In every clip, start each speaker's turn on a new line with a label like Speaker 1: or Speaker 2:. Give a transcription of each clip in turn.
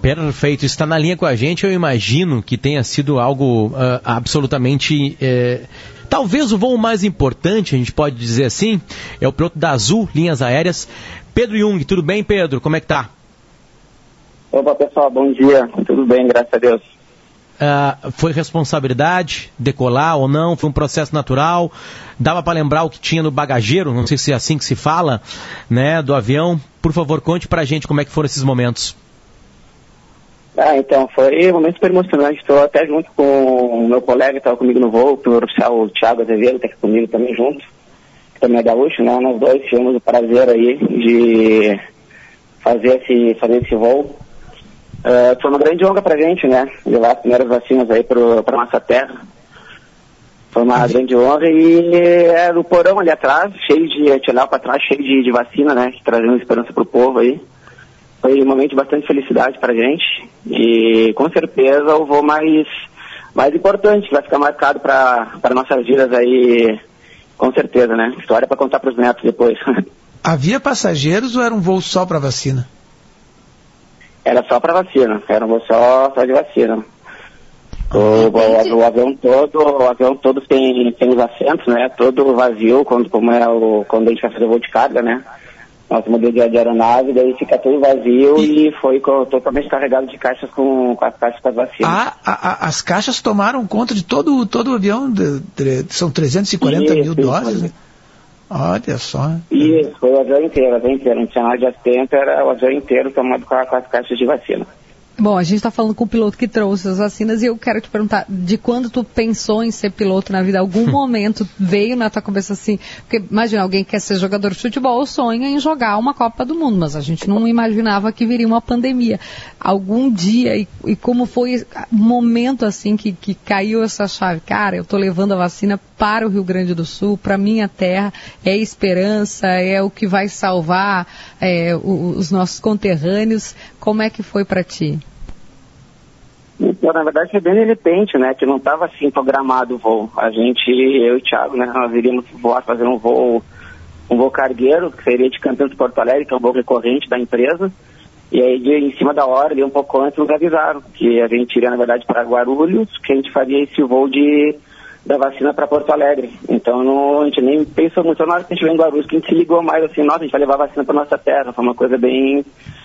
Speaker 1: Perfeito, está na linha com a gente. Eu imagino que tenha sido algo absolutamente... talvez o voo mais importante, a gente pode dizer assim, é o piloto da Azul Linhas Aéreas, Pedro Jung. Tudo bem, Pedro? Como é que tá?
Speaker 2: Opa, pessoal, bom dia. Tudo bem, graças a Deus.
Speaker 1: Foi responsabilidade decolar ou não? Foi um processo natural? Dava para lembrar o que tinha no bagageiro? Não sei se é assim que se fala, né, do avião. Por favor, conte pra gente como é que foram esses momentos.
Speaker 2: Então, foi um momento super emocionante. Estou até junto com o meu colega que estava comigo no voo, o oficial Thiago Azevedo, que está comigo também junto, que também é gaúcho, né? Nós dois tivemos o prazer aí de fazer esse voo. Foi uma grande honra pra gente, né? Levar as primeiras vacinas aí pra nossa terra. Foi uma grande honra e era o porão ali atrás, cheio de, a gente olhava pra trás, cheio de vacina, né? Trazendo esperança pro povo aí. Foi um momento de bastante felicidade pra gente e com certeza o voo mais importante, que vai ficar marcado para nossas vidas aí, com certeza, né? História pra contar pros netos depois.
Speaker 3: Havia passageiros ou era um voo só pra vacina?
Speaker 2: Era só para vacina, era um voo só de vacina. O avião todo tem os assentos, né? Todo vazio, quando a gente vai fazer voo de carga, né? Nosso modelo de aeronave, daí fica tudo vazio e foi totalmente carregado de caixas com as caixas com as vacinas.
Speaker 3: As caixas tomaram conta de todo o avião, são 340 mil doses, né? Olha só.
Speaker 2: Isso, foi o avião inteiro, não tinha nada de assento, era o avião inteiro tomado com as caixas de vacina.
Speaker 4: Bom, a gente está falando com o piloto que trouxe as vacinas e eu quero te perguntar, de quando tu pensou em ser piloto na vida? Algum momento veio na tua cabeça assim? Porque imagina, alguém que quer ser jogador de futebol sonha em jogar uma Copa do Mundo, mas a gente não imaginava que viria uma pandemia. Algum dia, e como foi o momento assim que caiu essa chave? Cara, eu estou levando a vacina para o Rio Grande do Sul, para minha terra, é esperança, é o que vai salvar os nossos conterrâneos. Como é que foi para ti?
Speaker 2: Então, na verdade, foi bem de repente, né, que não estava assim programado o voo. Eu e o Thiago, né, nós iríamos fazer um voo cargueiro, que seria de Campinas de Porto Alegre, que é um voo recorrente da empresa. E aí, em cima da hora, um pouco antes, nos avisaram que a gente iria, na verdade, para Guarulhos, que a gente faria esse voo da vacina para Porto Alegre. Então, a gente nem pensou muito na hora que a gente veio em Guarulhos, que a gente se ligou mais assim, nossa, a gente vai levar a vacina para nossa terra. Foi uma coisa bem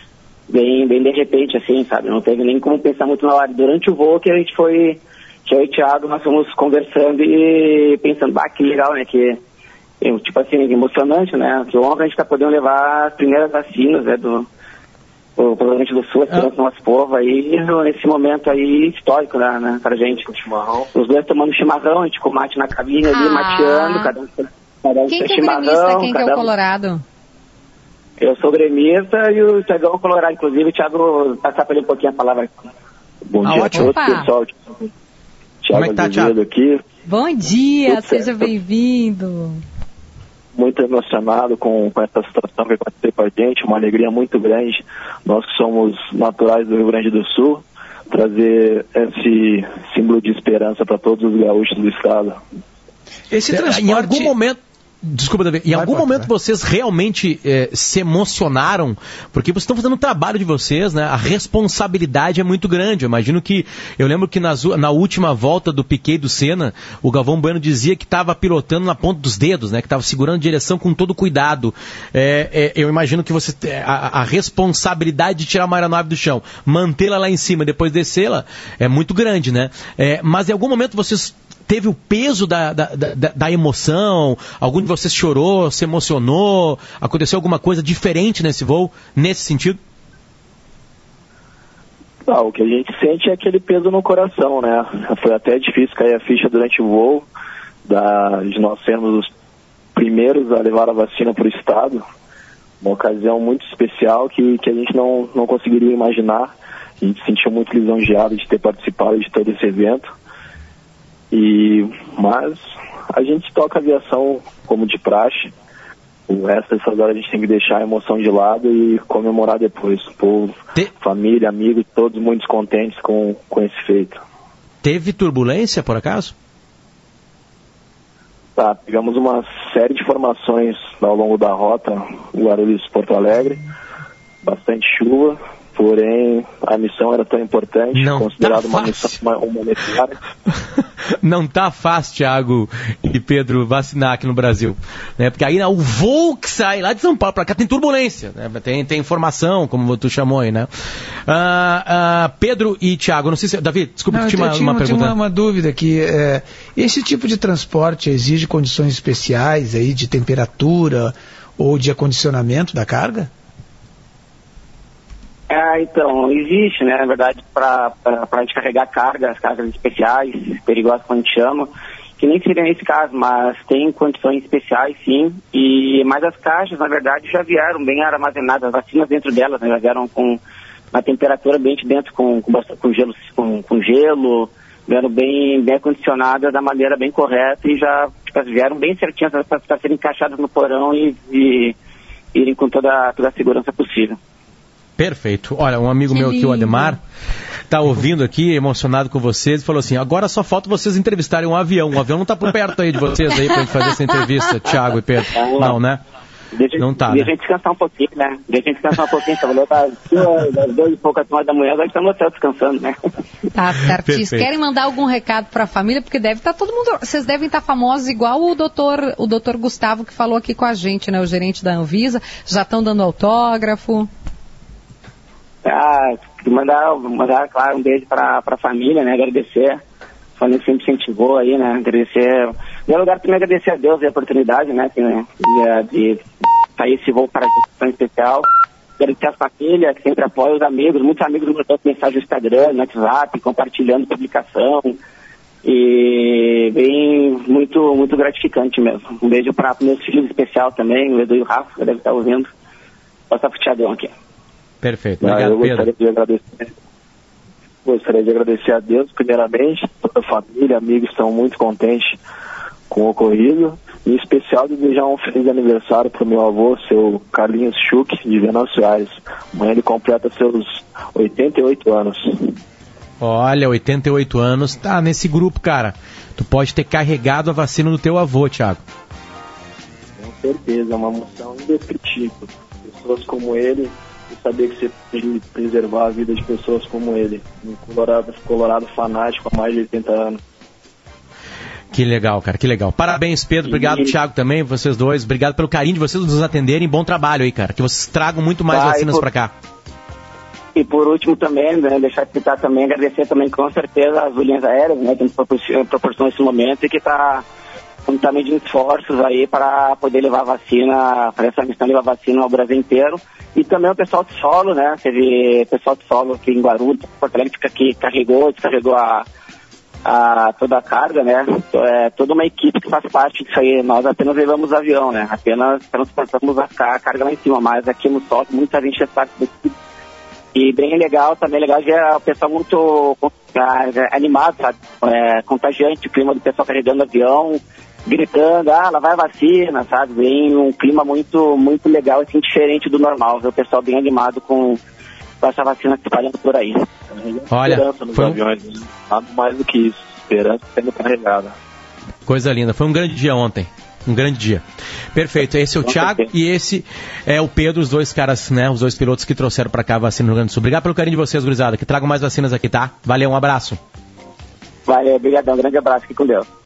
Speaker 2: de repente, assim, sabe? Não teve nem como pensar muito na hora. Durante o voo que a gente foi, que eu e o Thiago, nós fomos conversando e pensando, que legal, né? Tipo assim, emocionante, né? Que honra a gente tá podendo levar as primeiras vacinas, né? Do Rio Grande do Sul, aqui no nosso povo aí, nesse momento aí histórico, né? Pra gente. Chimarrão. Os dois tomando chimarrão, a gente com mate na cabine ali, mateando, cada um
Speaker 4: quem que é o gremista, quem que é o colorado?
Speaker 2: Eu sou gremista e o Thiagão colorado, inclusive. O Thiago, passar para ele um pouquinho a palavra.
Speaker 5: Bom dia a todos, pessoal.
Speaker 1: Como é que tá, Thiago?
Speaker 5: Aqui.
Speaker 4: Bom dia, seja bem-vindo.
Speaker 5: Muito emocionado com essa situação que aconteceu com a gente, uma alegria muito grande. Nós que somos naturais do Rio Grande do Sul, trazer esse símbolo de esperança para todos os gaúchos do estado.
Speaker 3: Esse transporte...
Speaker 1: Em algum momento... Desculpa, Davi. Em algum momento vocês realmente se emocionaram? Porque vocês estão fazendo o trabalho de vocês, né? A responsabilidade é muito grande. Eu lembro que na última volta do Piquet e do Senna, o Galvão Bueno dizia que estava pilotando na ponta dos dedos, né? Que estava segurando a direção com todo cuidado. Eu imagino que você a responsabilidade de tirar uma aeronave do chão, mantê-la lá em cima, depois descê-la, é muito grande, né? Mas em algum momento vocês teve o peso da emoção? Algum de vocês chorou, se emocionou? Aconteceu alguma coisa diferente nesse voo, nesse sentido?
Speaker 5: O que a gente sente é aquele peso no coração, né? Foi até difícil cair a ficha durante o voo, de nós sermos os primeiros a levar a vacina para o estado. Uma ocasião muito especial que a gente não conseguiria imaginar. A gente se sentiu muito lisonjeado de ter participado de todo esse evento. Mas a gente toca a aviação como de praxe. O resto dessas horas a gente tem que deixar a emoção de lado e comemorar depois. O povo, família, amigos, todos muito contentes com esse feito.
Speaker 1: Teve turbulência, por acaso?
Speaker 5: Pegamos uma série de formações ao longo da rota Guarulhos-Porto Alegre. Bastante chuva. porém a missão era tão importante,
Speaker 1: não
Speaker 5: considerada
Speaker 1: tá
Speaker 5: uma missão humanitária.
Speaker 1: Não tá fácil, Thiago e Pedro, vacinar aqui no Brasil, né? Porque aí o voo que sai lá de São Paulo para cá tem turbulência, né? Tem informação, como tu chamou aí, né? Pedro e Thiago, não sei se... Davi, desculpa, tinha uma pergunta.
Speaker 3: Tinha uma dúvida aqui. Esse tipo de transporte exige condições especiais aí de temperatura ou de acondicionamento da carga?
Speaker 2: Então, existe, né, na verdade, para a gente carregar cargas especiais, perigosas, como a gente chama, que nem seria nesse caso, mas tem condições especiais, sim, mas as caixas, na verdade, já vieram bem armazenadas, as vacinas dentro delas, né, já vieram com uma temperatura bem dentro, com gelo, vieram bem acondicionadas da maneira bem correta e já vieram bem certinhas para serem encaixadas no porão e irem com toda a segurança possível.
Speaker 1: Perfeito. Olha, um amigo meu aqui, o Ademar, tá ouvindo aqui, emocionado com vocês, e falou assim, agora só falta vocês entrevistarem um avião. O avião não tá por perto aí de vocês aí pra gente fazer essa entrevista, Thiago e Pedro. Não, né? Não tá,
Speaker 2: Deixa a gente descansar um pouquinho, né? Trabalhou das 2 e poucas horas da manhã, agora estamos descansando, né?
Speaker 4: Tá certíssimo. Querem mandar algum recado pra família? Porque deve estar todo mundo... Vocês devem estar famosos igual o doutor Gustavo que falou aqui com a gente, né? O gerente da Anvisa. Já estão dando autógrafo.
Speaker 2: Mandar, claro, um beijo para a família, né? Agradecer. A família sempre incentivou aí, né? Agradecer. Em primeiro lugar, também agradecer a Deus a oportunidade, né? De sair esse voo para a gente tão especial. Agradecer a família, que sempre apoia os amigos. Muitos amigos mandando mensagem no Instagram, no WhatsApp, compartilhando publicação. E muito, muito gratificante mesmo. Um beijo para meus filhos especial também, o Edu e o Rafa, que deve estar ouvindo. Posso puxar aqui.
Speaker 1: Perfeito, obrigado, Pedro.
Speaker 5: Gostaria de agradecer a Deus, primeiramente, toda a família, amigos estão muito contentes com o ocorrido, em especial desejar um feliz aniversário para o meu avô, seu Carlinhos Schuch, de Venâncio Aires. Amanhã ele completa seus 88 anos.
Speaker 1: Olha, 88 anos, tá nesse grupo, cara. Tu pode ter carregado a vacina do teu avô, Thiago.
Speaker 5: Com certeza, é uma emoção indescritível. Pessoas como ele, e saber que você pode preservar a vida de pessoas como ele. Um colorado fanático há mais de 80 anos.
Speaker 1: Que legal, cara, que legal. Parabéns, Pedro. Obrigado, Thiago, também, vocês dois. Obrigado pelo carinho de vocês nos atenderem. Bom trabalho aí, cara. Que vocês tragam muito mais vacinas pra cá.
Speaker 2: E por último também, né, deixar de citar também, agradecer também com certeza as linhas aéreas, né, que nos proporcionam esse momento e que está medindo esforços aí para poder levar a vacina, para essa missão de levar a vacina ao Brasil inteiro. E também o pessoal de solo, né? Teve pessoal de solo aqui em Guarulhos, Porto Alegre, que descarregou toda a carga, né? Toda uma equipe que faz parte disso aí. Nós apenas levamos o avião, né? Apenas transportamos a carga lá em cima, mas aqui no solo muita gente faz parte da equipe. E bem legal, também legal ver o pessoal muito animado, sabe? Contagiante, o clima do pessoal carregando o avião, gritando, lá vai a vacina, sabe? Bem um clima muito, muito legal, assim, diferente do normal, ver o pessoal bem animado com essa vacina se espalhando por aí.
Speaker 1: Olha,
Speaker 5: esperança nos aviões, nada mais do que isso, esperança sendo carregada.
Speaker 1: Coisa linda, foi um grande dia ontem. Um grande dia. Perfeito, esse é o Thiago e esse é o Pedro, os dois caras, né, os dois pilotos que trouxeram pra cá a vacina no Rio Grande do Sul. Obrigado pelo carinho de vocês, gurizada, que tragam mais vacinas aqui, tá? Valeu, um abraço.
Speaker 2: Valeu, obrigadão, um grande abraço, fique com Deus.